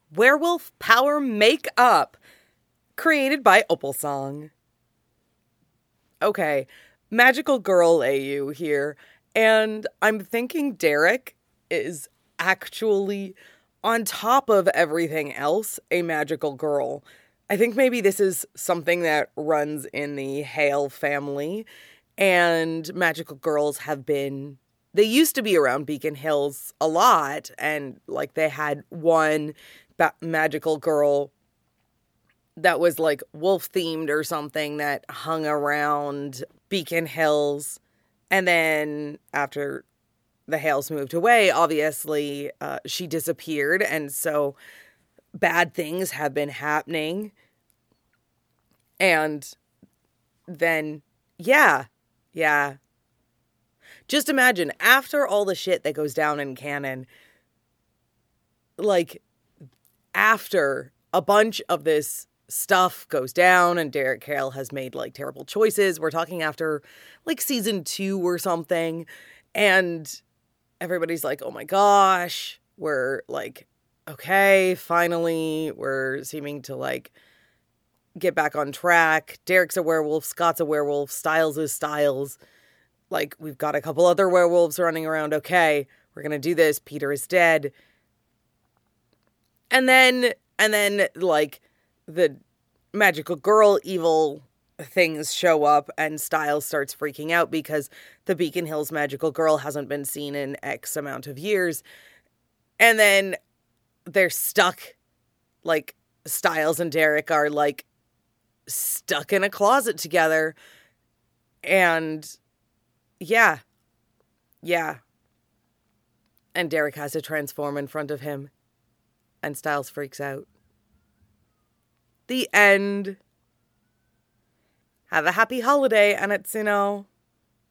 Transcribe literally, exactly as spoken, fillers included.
Werewolf Power Makeup, created by Opal Song. Okay, Magical Girl A U here, and I'm thinking Derek is actually, on top of everything else, a magical girl. I think maybe this is something that runs in the Hale family, and magical girls have been, they used to be around Beacon Hills a lot, and like they had one ba- magical girl that was like wolf themed or something that hung around Beacon Hills. And then after the Hales moved away, obviously uh, she disappeared. And so bad things have been happening. And then, yeah, yeah. Just imagine, after all the shit that goes down in canon, like, after a bunch of this stuff goes down and Derek Hale has made, like, terrible choices, we're talking after, like, season two or something, and everybody's like, oh my gosh, we're, like, okay, finally, we're seeming to, like, get back on track. Derek's a werewolf, Scott's a werewolf, Stiles is Stiles. Like, we've got a couple other werewolves running around. Okay, we're gonna do this. Peter is dead. And then, and then, like, the magical girl evil things show up and Stiles starts freaking out because the Beacon Hills magical girl hasn't been seen in X amount of years. And then they're stuck, like, Stiles and Derek are, like, stuck in a closet together. And yeah. Yeah. And Derek has to transform in front of him. And Stiles freaks out. The end. Have a happy holiday, and it's, you know,